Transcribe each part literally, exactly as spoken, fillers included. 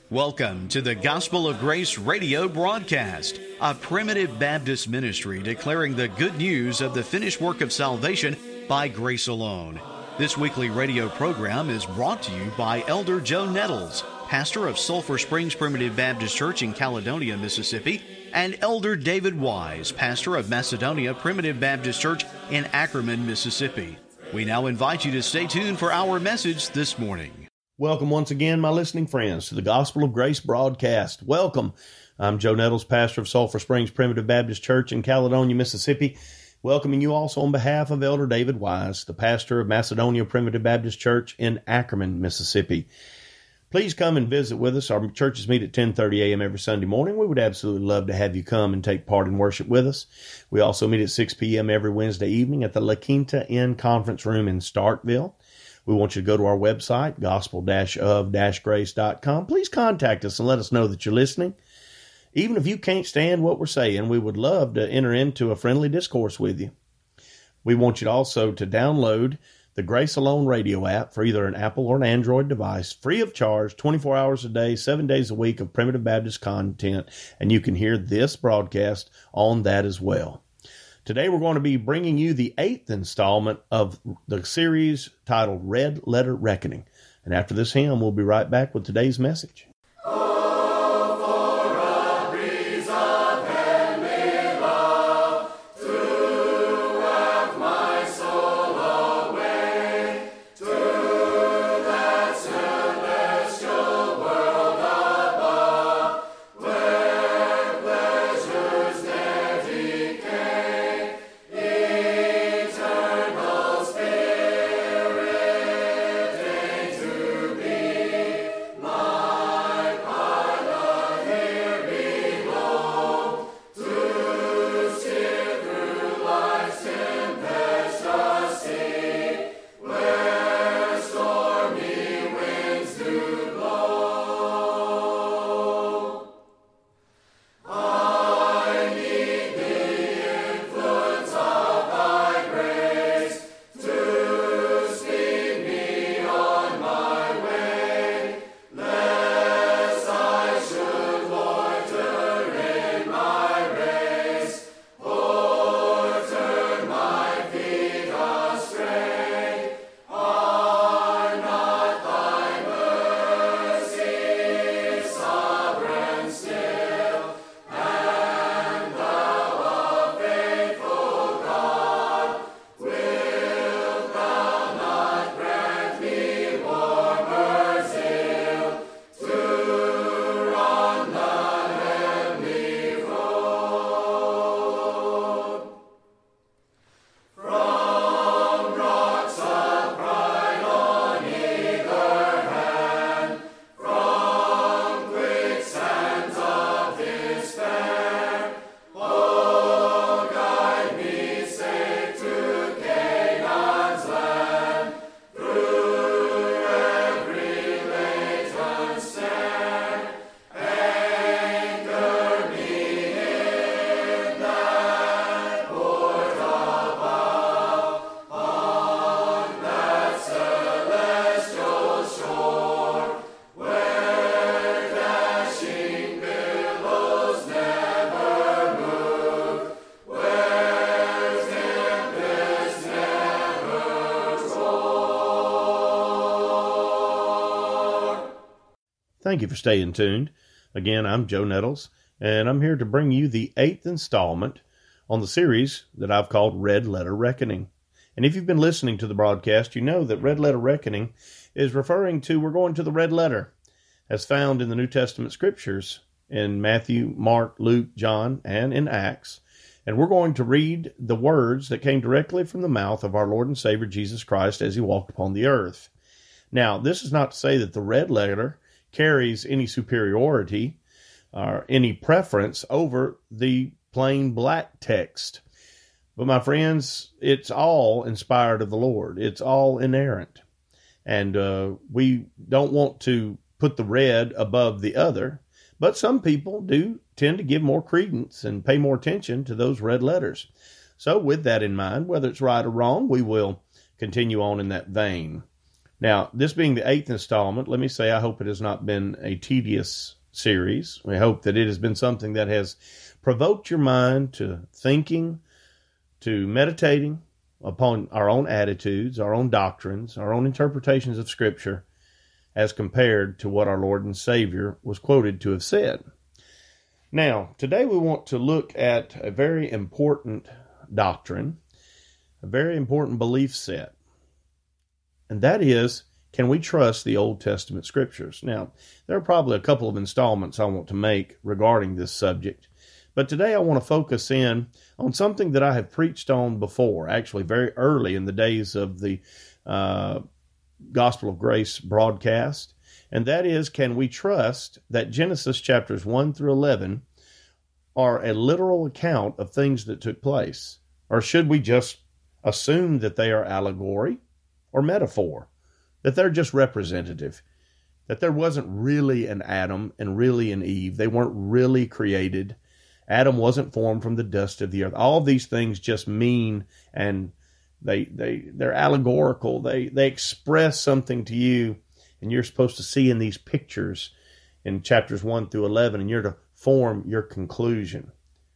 Welcome to the Gospel of Grace radio broadcast, a primitive Baptist ministry declaring the good news of the finished work of salvation by grace alone. This weekly radio program is brought to you by Elder Joe Nettles, pastor of Sulphur Springs Primitive Baptist Church in Caledonia, Mississippi, and Elder David Wise, pastor of Macedonia Primitive Baptist Church in Ackerman, Mississippi. We now invite you to stay tuned for our message this morning. Welcome once again, my listening friends, to the Gospel of Grace broadcast. Welcome. I'm Joe Nettles, pastor of Sulphur Springs Primitive Baptist Church in Caledonia, Mississippi, welcoming you also on behalf of Elder David Wise, the pastor of Macedonia Primitive Baptist Church in Ackerman, Mississippi. Please come and visit with us. Our churches meet at ten thirty a.m. every Sunday morning. We would absolutely love to have you come and take part in worship with us. We also meet at six p.m. every Wednesday evening at the La Quinta Inn Conference Room in Starkville. We want you to go to our website, gospel of grace dot com. Please contact us and let us know that you're listening. Even if you can't stand what we're saying, we would love to enter into a friendly discourse with you. We want you to also to download the Grace Alone radio app for either an Apple or an Android device, free of charge, twenty-four hours a day, seven days a week of Primitive Baptist content, and you can hear this broadcast on that as well. Today we're going to be bringing you the eighth installment of the series titled Red Letter Reckoning. And after this hymn, we'll be right back with today's message. Thank you for staying tuned. Again, I'm Joe Nettles, and I'm here to bring you the eighth installment on the series that I've called Red Letter Reckoning. And if you've been listening to the broadcast, you know that Red Letter Reckoning is referring to, we're going to the red letter, as found in the New Testament scriptures in Matthew, Mark, Luke, John, and in Acts. And we're going to read the words that came directly from the mouth of our Lord and Savior Jesus Christ as he walked upon the earth. Now, this is not to say that the red letter carries any superiority or any preference over the plain black text. But my friends, it's all inspired of the Lord. It's all inerrant. And uh, we don't want to put the red above the other, but some people do tend to give more credence and pay more attention to those red letters. So with that in mind, whether it's right or wrong, we will continue on in that vein. Now, this being the eighth installment, let me say I hope it has not been a tedious series. We hope that it has been something that has provoked your mind to thinking, to meditating upon our own attitudes, our own doctrines, our own interpretations of Scripture, as compared to what our Lord and Savior was quoted to have said. Now, today we want to look at a very important doctrine, a very important belief set, and that is, can we trust the Old Testament Scriptures? Now, there are probably a couple of installments I want to make regarding this subject, but today I want to focus in on something that I have preached on before, actually very early in the days of the uh, Gospel of Grace broadcast, and that is, can we trust that Genesis chapters one through eleven are a literal account of things that took place? Or should we just assume that they are allegory or metaphor, that they're just representative, that there wasn't really an Adam and really an Eve, they weren't really created, Adam wasn't formed from the dust of the earth? All of these things just mean, and they they they're allegorical. They they express something to you, and you're supposed to see in these pictures in chapters one through eleven, and you're to form your conclusion.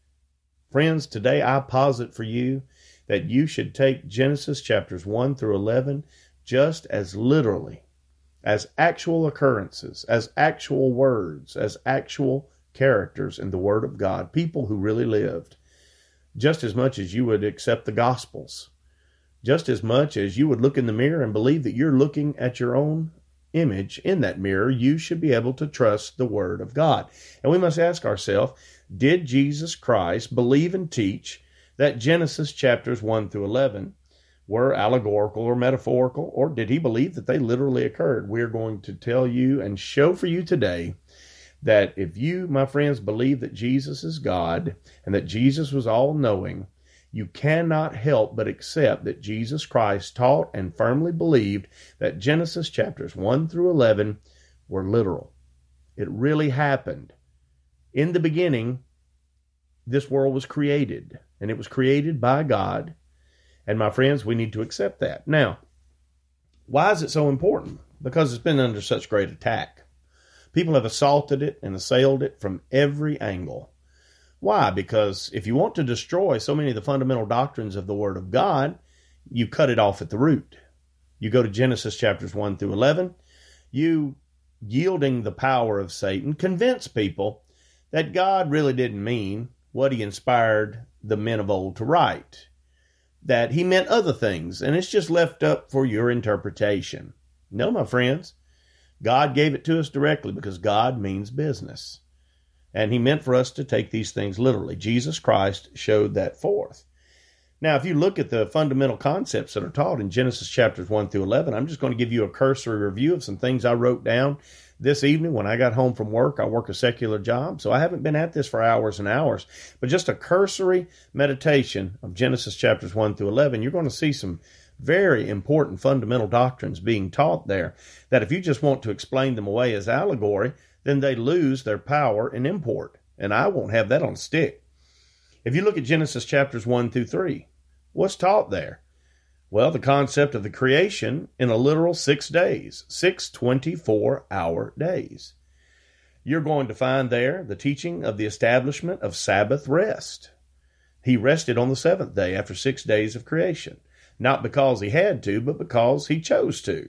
Friends, today I posit for you that you should take Genesis chapters one through eleven just as literally, as actual occurrences, as actual words, as actual characters in the Word of God, people who really lived, just as much as you would accept the Gospels, just as much as you would look in the mirror and believe that you're looking at your own image in that mirror. You should be able to trust the Word of God. And we must ask ourselves, did Jesus Christ believe and teach that Genesis chapters one through eleven were allegorical or metaphorical, or did he believe that they literally occurred? We're going to tell you and show for you today that if you, my friends, believe that Jesus is God and that Jesus was all-knowing, you cannot help but accept that Jesus Christ taught and firmly believed that Genesis chapters one through eleven were literal. It really happened. In the beginning, this world was created, and it was created by God. And my friends, we need to accept that. Now, why is it so important? Because it's been under such great attack. People have assaulted it and assailed it from every angle. Why? Because if you want to destroy so many of the fundamental doctrines of the Word of God, you cut it off at the root. You go to Genesis chapters one through eleven, you, yielding the power of Satan, convince people that God really didn't mean what he inspired the men of old to write, that he meant other things, and it's just left up for your interpretation. No, my friends, God gave it to us directly because God means business. And he meant for us to take these things literally. Jesus Christ showed that forth. Now, if you look at the fundamental concepts that are taught in Genesis chapters one through eleven, I'm just going to give you a cursory review of some things I wrote down this evening when I got home from work. I work a secular job, so I haven't been at this for hours and hours. But just a cursory meditation of Genesis chapters one through eleven, you're going to see some very important fundamental doctrines being taught there that if you just want to explain them away as allegory, then they lose their power and import. And I won't have that on a stick. If you look at Genesis chapters one through three, what's taught there? Well, the concept of the creation in a literal six days, six twenty-four hour days. You're going to find there the teaching of the establishment of Sabbath rest. He rested on the seventh day after six days of creation, not because he had to, but because he chose to.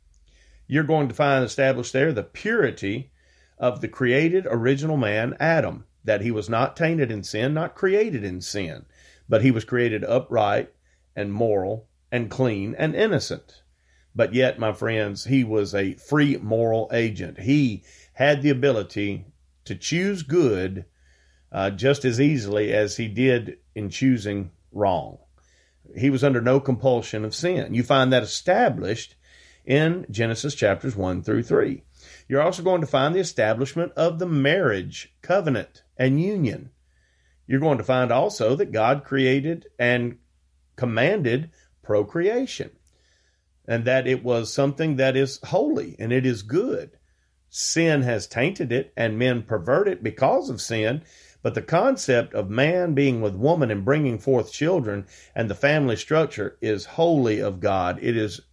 You're going to find established there the purity of the created original man, Adam, that he was not tainted in sin, not created in sin, but he was created upright and moral and clean and innocent. But yet, my friends, he was a free moral agent. He had the ability to choose good uh, just as easily as he did in choosing wrong. He was under no compulsion of sin. You find that established in Genesis chapters one through three. You're also going to find the establishment of the marriage covenant and union. You're going to find also that God created and commanded procreation, and that it was something that is holy and it is good. Sin has tainted it and men pervert it because of sin, but the concept of man being with woman and bringing forth children and the family structure is wholly of God. It is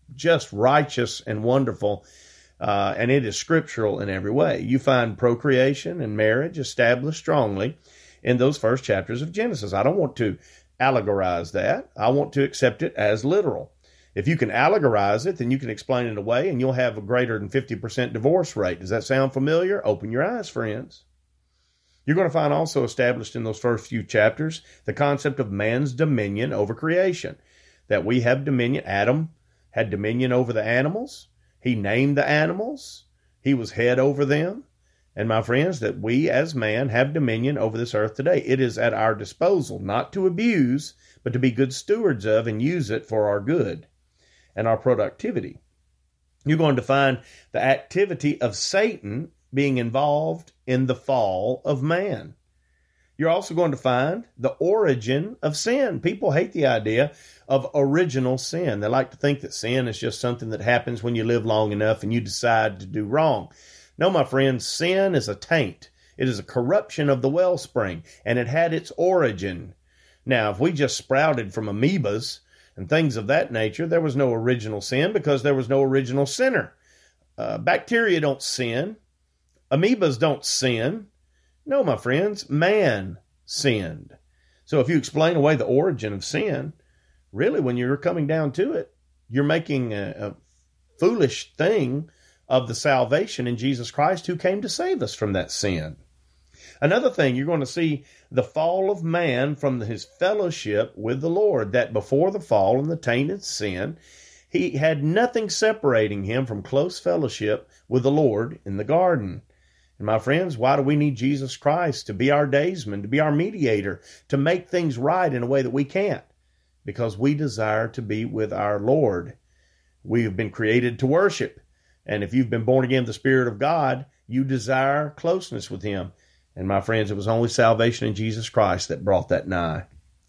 just righteous and wonderful, uh, and it is scriptural in every way. You find procreation and marriage established strongly in those first chapters of Genesis. I don't want to allegorize that. I want to accept it as literal. If you can allegorize it, then you can explain it away, and you'll have a greater than fifty percent divorce rate. Does that sound familiar? Open your eyes, friends. You're going to find also established in those first few chapters the concept of man's dominion over creation, that we have dominion. Adam had dominion over the animals. He named the animals. He was head over them. And my friends, that we as man have dominion over this earth today. It is at our disposal, not to abuse, but to be good stewards of and use it for our good and our productivity. You're going to find the activity of Satan being involved in the fall of man. You're also going to find the origin of sin. People hate the idea of original sin. They like to think that sin is just something that happens when you live long enough and you decide to do wrong. No, my friends, sin is a taint. It is a corruption of the wellspring, and it had its origin. Now, if we just sprouted from amoebas and things of that nature, there was no original sin because there was no original sinner. Uh, bacteria don't sin. Amoebas don't sin. No, my friends, man sinned. So if you explain away the origin of sin, really, when you're coming down to it, you're making a, a foolish thing of the salvation in Jesus Christ, who came to save us from that sin. Another thing, you're going to see the fall of man from his fellowship with the Lord, that before the fall and the tainted sin, he had nothing separating him from close fellowship with the Lord in the garden. And my friends, why do we need Jesus Christ to be our daysman, to be our mediator, to make things right in a way that we can't? Because we desire to be with our Lord. We have been created to worship. And if you've been born again of the Spirit of God, you desire closeness with him. And my friends, it was only salvation in Jesus Christ that brought that nigh.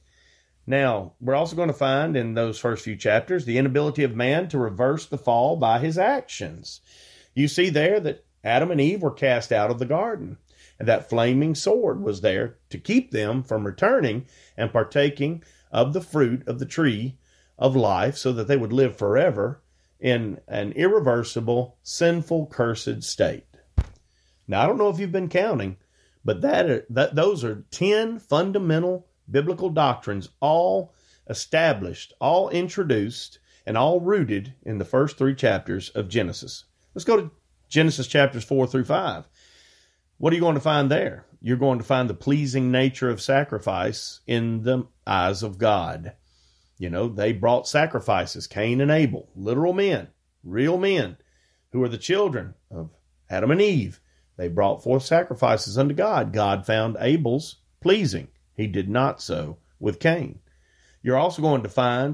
Now, we're also going to find in those first few chapters the inability of man to reverse the fall by his actions. You see there that Adam and Eve were cast out of the garden, and that flaming sword was there to keep them from returning and partaking of the fruit of the tree of life so that they would live forever in an irreversible, sinful, cursed state. Now, I don't know if you've been counting, but that, that those are ten fundamental biblical doctrines, all established, all introduced, and all rooted in the first three chapters of Genesis. Let's go to Genesis chapters four through five. What are you going to find there? You're going to find the pleasing nature of sacrifice in the eyes of God. You know, they brought sacrifices, Cain and Abel, literal men, real men, who are the children of Adam and Eve. They brought forth sacrifices unto God. God found Abel's pleasing. He did not so with Cain. You're also going to find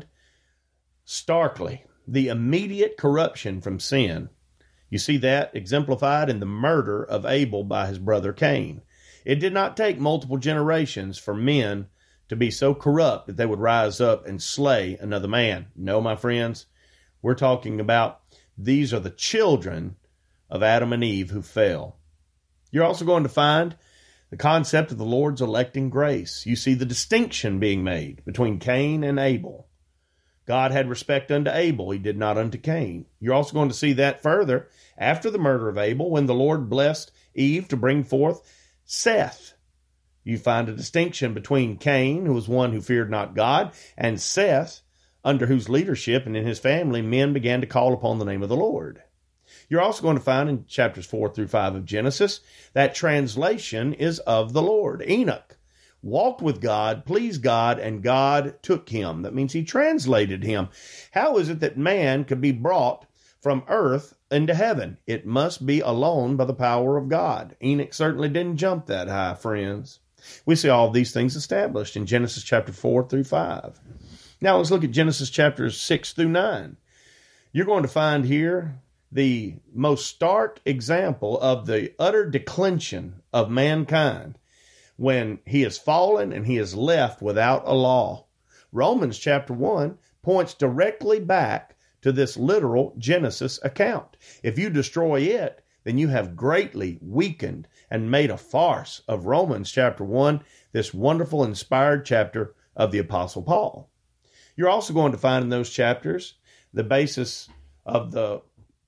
starkly the immediate corruption from sin. You see that exemplified in the murder of Abel by his brother Cain. It did not take multiple generations for men to be so corrupt that they would rise up and slay another man. No, my friends, we're talking about these are the children of Adam and Eve who fell. You're also going to find the concept of the Lord's electing grace. You see the distinction being made between Cain and Abel. God had respect unto Abel, he did not unto Cain. You're also going to see that further after the murder of Abel, when the Lord blessed Eve to bring forth Seth. You find a distinction between Cain, who was one who feared not God, and Seth, under whose leadership and in his family men began to call upon the name of the Lord. You're also going to find in chapters four through five of Genesis that translation is of the Lord. Enoch walked with God, pleased God, and God took him. That means he translated him. How is it that man could be brought from earth into heaven? It must be alone by the power of God. Enoch certainly didn't jump that high, friends. We see all of these things established in Genesis chapter four through five. Now let's look at Genesis chapters six through nine. You're going to find here the most stark example of the utter declension of mankind when he is fallen and he is left without a law. Romans chapter one points directly back to this literal Genesis account. If you destroy it, then you have greatly weakened and made a farce of Romans chapter one, this wonderful inspired chapter of the Apostle Paul. You're also going to find in those chapters the basis of the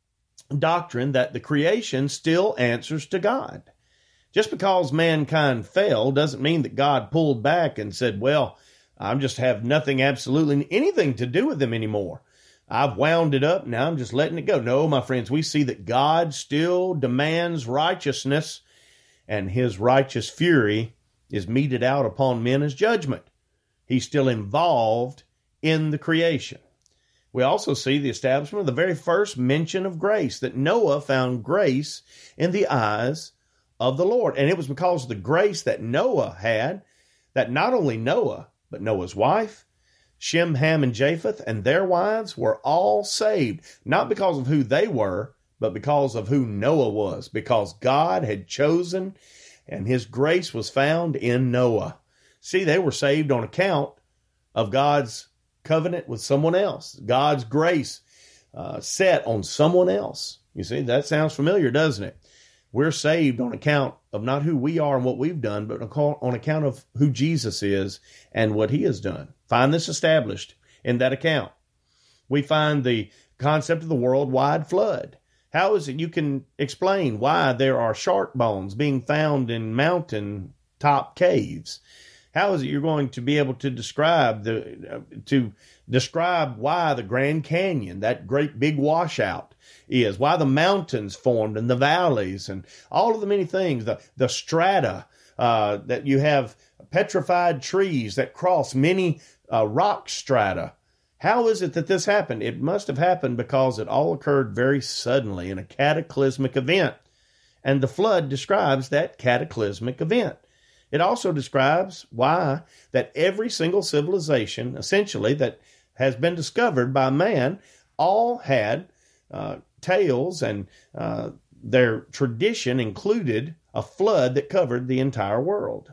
doctrine that the creation still answers to God. Just because mankind fell doesn't mean that God pulled back and said, well, I just have nothing, absolutely anything to do with them anymore. I've wound it up. Now I'm just letting it go. No, my friends, we see that God still demands righteousness, and his righteous fury is meted out upon men as judgment. He's still involved in the creation. We also see the establishment of the very first mention of grace, that Noah found grace in the eyes of the Lord. And it was because of the grace that Noah had that not only Noah, but Noah's wife, Shem, Ham, and Japheth, and their wives were all saved, not because of who they were, but because of who Noah was, because God had chosen and his grace was found in Noah. See, they were saved on account of God's covenant with someone else, God's grace uh, set on someone else. You see, that sounds familiar, doesn't it? We're saved on account of not who we are and what we've done, but on account of who Jesus is and what he has done. Find this established in that account. We find the concept of the worldwide flood. How is it you can explain why there are shark bones being found in mountain top caves? How is it you're going to be able to describe the uh, to describe why the Grand Canyon, that great big washout, is, why the mountains formed and the valleys and all of the many things, the, the strata, uh, that you have petrified trees that cross many uh, rock strata. How is it that this happened? It must have happened because it all occurred very suddenly in a cataclysmic event. And the flood describes that cataclysmic event. It also describes why that every single civilization, essentially, that has been discovered by man, all had uh, tales, and uh, their tradition included a flood that covered the entire world.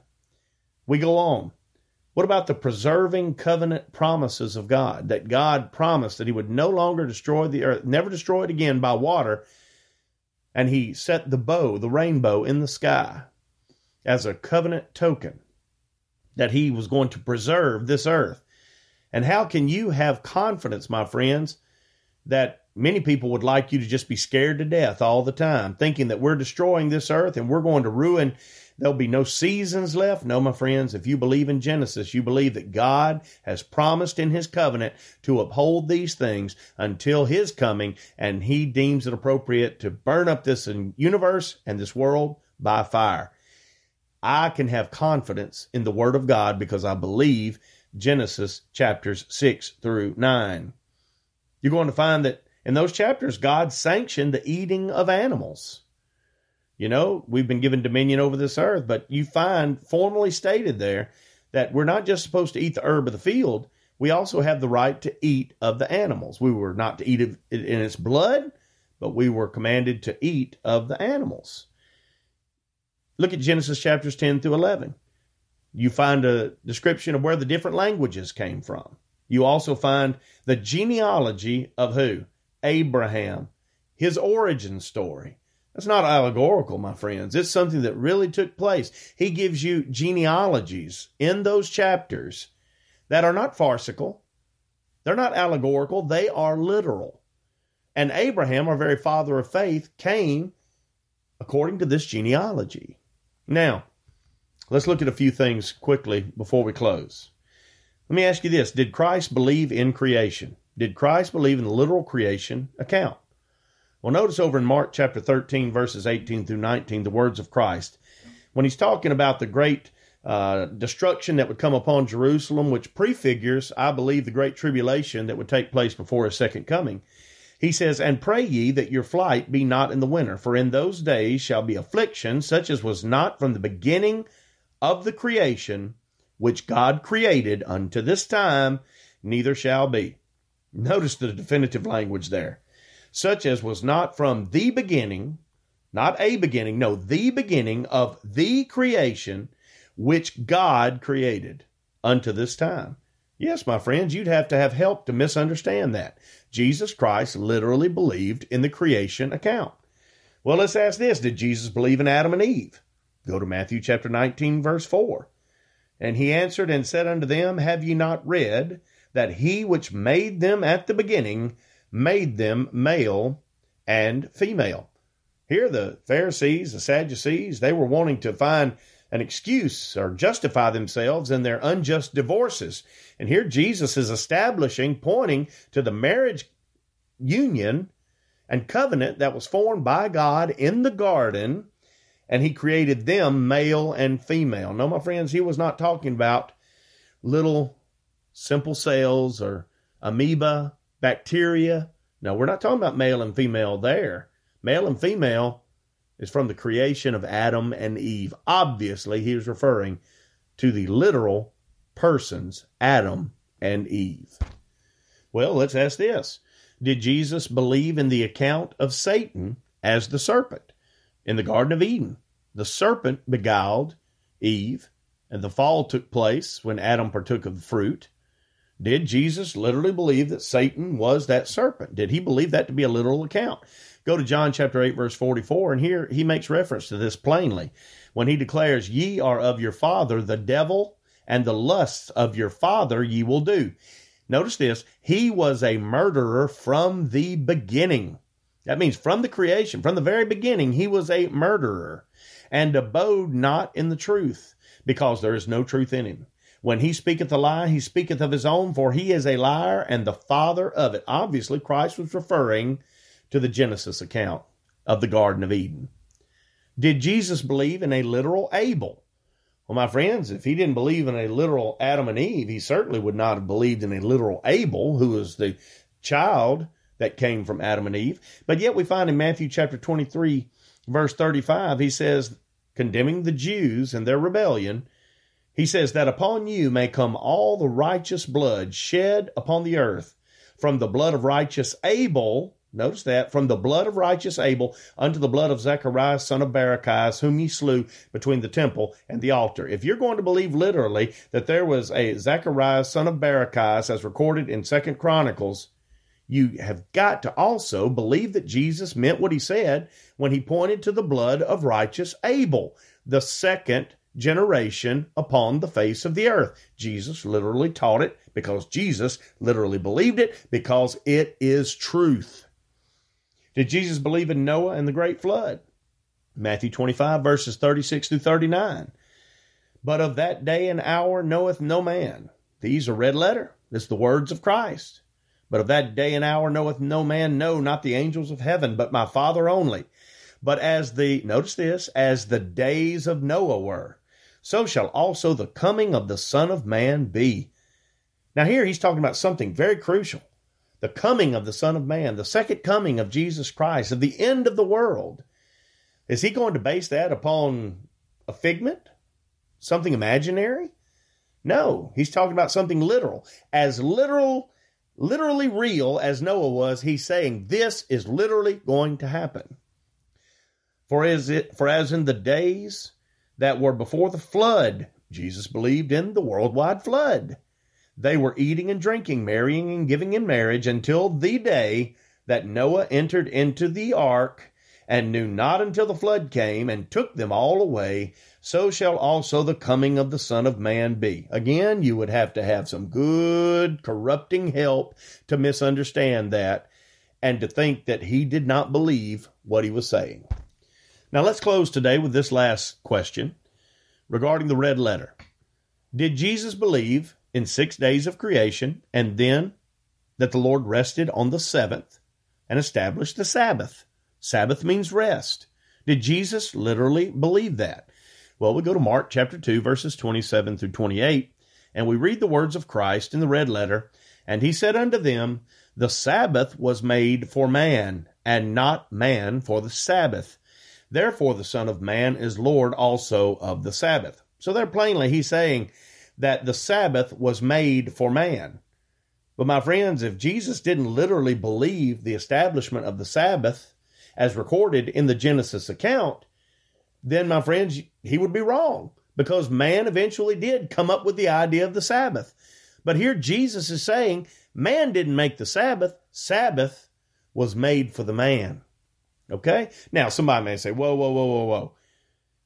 We go on. What about the preserving covenant promises of God? That God promised that he would no longer destroy the earth, never destroy it again by water. And he set the bow, the rainbow, in the sky as a covenant token that he was going to preserve this earth. And how can you have confidence, my friends, that many people would like you to just be scared to death all the time, thinking that we're destroying this earth and we're going to ruin, there'll be no seasons left? No, my friends, if you believe in Genesis, you believe that God has promised in his covenant to uphold these things until his coming, and he deems it appropriate to burn up this universe and this world by fire. I can have confidence in the Word of God because I believe Genesis chapters six through nine. You're going to find that in those chapters, God sanctioned the eating of animals. You know, we've been given dominion over this earth, but you find formally stated there that we're not just supposed to eat the herb of the field. We also have the right to eat of the animals. We were not to eat it in its blood, but we were commanded to eat of the animals. Look at Genesis chapters ten through eleven. You find a description of where the different languages came from. You also find the genealogy of who? Abraham, his origin story. That's not allegorical, my friends. It's something that really took place. He gives you genealogies in those chapters that are not farcical. They're not allegorical. They are literal. And Abraham, our very father of faith, came according to this genealogy. Now, let's look at a few things quickly before we close. Let me ask you this. Did Christ believe in creation? Did Christ believe in the literal creation account? Well, notice over in Mark chapter thirteen, verses eighteen through nineteen, the words of Christ. When he's talking about the great uh, destruction that would come upon Jerusalem, which prefigures, I believe, the great tribulation that would take place before his second coming. He says, "And pray ye that your flight be not in the winter, for in those days shall be affliction, such as was not from the beginning of the creation, which God created unto this time, neither shall be." Notice the definitive language there. Such as was not from the beginning, not a beginning, no, the beginning of the creation, which God created unto this time. Yes, my friends, you'd have to have help to misunderstand that. Jesus Christ literally believed in the creation account. Well, let's ask this. Did Jesus believe in Adam and Eve? Go to Matthew chapter nineteen, verse four. "And he answered and said unto them, Have ye not read that he which made them at the beginning made them male and female. Here the Pharisees, the Sadducees, they were wanting to find an excuse or justify themselves in their unjust divorces. And here Jesus is establishing, pointing to the marriage union and covenant that was formed by God in the garden, and he created them male and female. No, my friends, he was not talking about little simple cells or amoeba, bacteria. No, we're not talking about male and female there. Male and female is from the creation of Adam and Eve. Obviously, he was referring to the literal persons, Adam and Eve. Well, let's ask this. Did Jesus believe in the account of Satan as the serpent? In the Garden of Eden, the serpent beguiled Eve, and the fall took place when Adam partook of the fruit. Did Jesus literally believe that Satan was that serpent? Did he believe that to be a literal account? Go to John chapter eight, verse forty-four, and here he makes reference to this plainly when he declares, "Ye are of your father, the devil, and the lusts of your father ye will do." Notice this, he was a murderer from the beginning. That means from the creation, from the very beginning, he was a murderer and abode not in the truth, because there is no truth in him. When he speaketh a lie, he speaketh of his own, for he is a liar and the father of it. Obviously, Christ was referring to the Genesis account of the Garden of Eden. Did Jesus believe in a literal Abel? Well, my friends, if he didn't believe in a literal Adam and Eve, he certainly would not have believed in a literal Abel, who was the child that came from Adam and Eve. But yet we find in Matthew chapter twenty-three, verse thirty-five, he says, condemning the Jews and their rebellion, he says that upon you may come all the righteous blood shed upon the earth, from the blood of righteous Abel, notice that, from the blood of righteous Abel unto the blood of Zechariah, son of Barachias, whom ye slew between the temple and the altar. If you're going to believe literally that there was a Zechariah, son of Barachias, as recorded in Second Chronicles, you have got to also believe that Jesus meant what he said when he pointed to the blood of righteous Abel, the second generation upon the face of the earth. Jesus literally taught it because Jesus literally believed it, because it is truth. Did Jesus believe in Noah and the great flood? Matthew twenty-five, verses thirty-six through thirty-nine. But of that day and hour knoweth no man. These are red letter. It's the words of Christ. But of that day and hour knoweth no man, no, not the angels of heaven, but my Father only. But as the, notice this, as the days of Noah were, so shall also the coming of the Son of Man be. Now here he's talking about something very crucial. The coming of the Son of Man, the second coming of Jesus Christ, of the end of the world. Is he going to base that upon a figment? Something imaginary? No, he's talking about something literal. As literal, literally real as Noah was, he's saying this is literally going to happen. For as, it, for as in the days that were before the flood, Jesus believed in the worldwide flood. They were eating and drinking, marrying and giving in marriage until the day that Noah entered into the ark, and knew not until the flood came and took them all away. So shall also the coming of the Son of Man be. Again, you would have to have some good corrupting help to misunderstand that and to think that he did not believe what he was saying. Now let's close today with this last question regarding the red letter. Did Jesus believe in six days of creation and then that the Lord rested on the seventh and established the Sabbath? Sabbath means rest. Did Jesus literally believe that? Well, we go to Mark chapter two, verses twenty-seven through twenty-eight, and we read the words of Christ in the red letter. And he said unto them, the Sabbath was made for man, and not man for the Sabbath. Therefore the Son of Man is Lord also of the Sabbath. So there plainly he's saying that the Sabbath was made for man. But my friends, if Jesus didn't literally believe the establishment of the Sabbath as recorded in the Genesis account, then my friends, he would be wrong, because man eventually did come up with the idea of the Sabbath. But here Jesus is saying man didn't make the Sabbath. Sabbath was made for the man. Okay? Now somebody may say, whoa, whoa, whoa, whoa, whoa.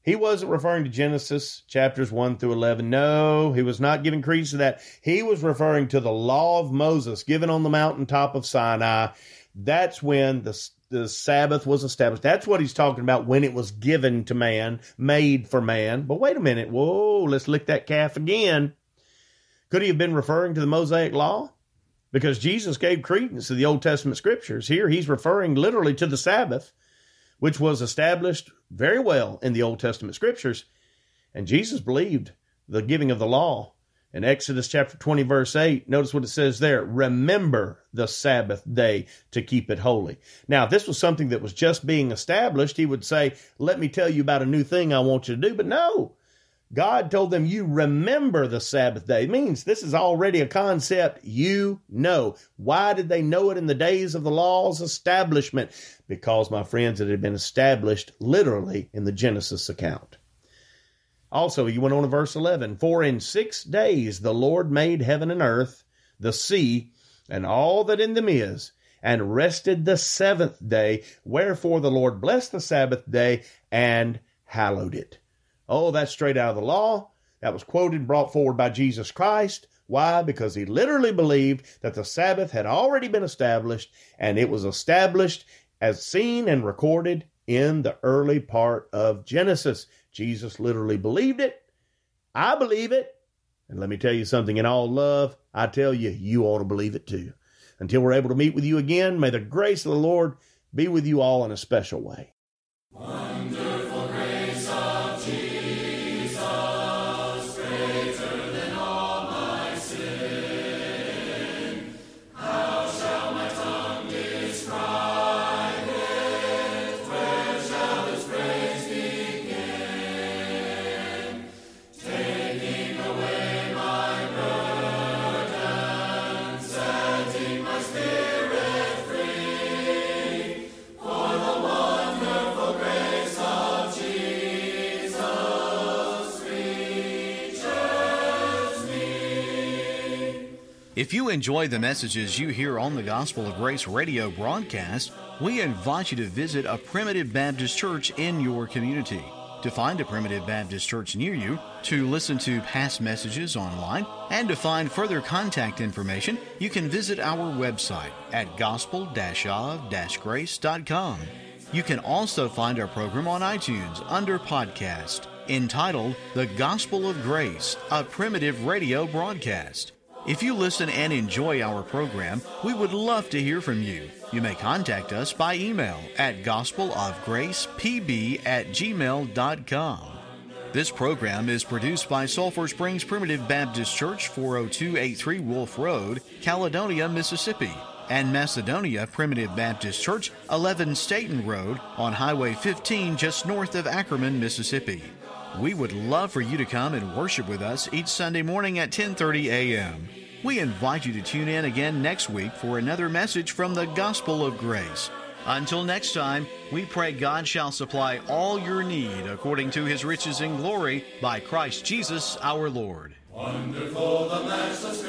He wasn't referring to Genesis chapters one through eleven. No, he was not giving credence to that. He was referring to the law of Moses given on the mountaintop of Sinai. That's when the, the Sabbath was established. That's what he's talking about when it was given to man, made for man. But wait a minute. Whoa, let's lick that calf again. Could he have been referring to the Mosaic law? Because Jesus gave credence to the Old Testament scriptures. Here he's referring literally to the Sabbath, which was established very well in the Old Testament scriptures. And Jesus believed the giving of the law. In Exodus chapter twenty, verse eight, notice what it says there. Remember the Sabbath day to keep it holy. Now, if this was something that was just being established, he would say, let me tell you about a new thing I want you to do. But no, God told them, you remember the Sabbath day. It means this is already a concept you know. Why did they know it in the days of the law's establishment? Because, my friends, it had been established literally in the Genesis account. Also, you went on to verse eleven. For in six days the Lord made heaven and earth, the sea, and all that in them is, and rested the seventh day. Wherefore the Lord blessed the Sabbath day and hallowed it. Oh, that's straight out of the law. That was quoted and brought forward by Jesus Christ. Why? Because he literally believed that the Sabbath had already been established, and it was established as seen and recorded in the early part of Genesis. Jesus literally believed it. I believe it. And let me tell you something, in all love, I tell you, you ought to believe it too. Until we're able to meet with you again, may the grace of the Lord be with you all in a special way. Wonderful grace of Jesus, greater than all my sin. How shall my tongue describe it? Where shall its praise begin? Taking away my burden, setting my spirit free. For the wonderful grace of Jesus reaches me. If you enjoy the messages you hear on the Gospel of Grace radio broadcast, we invite you to visit a Primitive Baptist church in your community. To find a Primitive Baptist church near you, to listen to past messages online, and to find further contact information, you can visit our website at gospel dash of dash grace dot com. You can also find our program on iTunes under podcast, entitled The Gospel of Grace, a Primitive Radio Broadcast. If you listen and enjoy our program, we would love to hear from you. You may contact us by email at gospelofgracepb at gmail dot com. This program is produced by Sulphur Springs Primitive Baptist Church, four oh two eighty-three Wolf Road, Caledonia, Mississippi, and Macedonia Primitive Baptist Church, eleven Staten Road, on Highway fifteen, just north of Ackerman, Mississippi. We would love for you to come and worship with us each Sunday morning at ten thirty a.m. We invite you to tune in again next week for another message from the Gospel of Grace. Until next time, we pray God shall supply all your need according to His riches in glory by Christ Jesus our Lord. Wonderful the matchless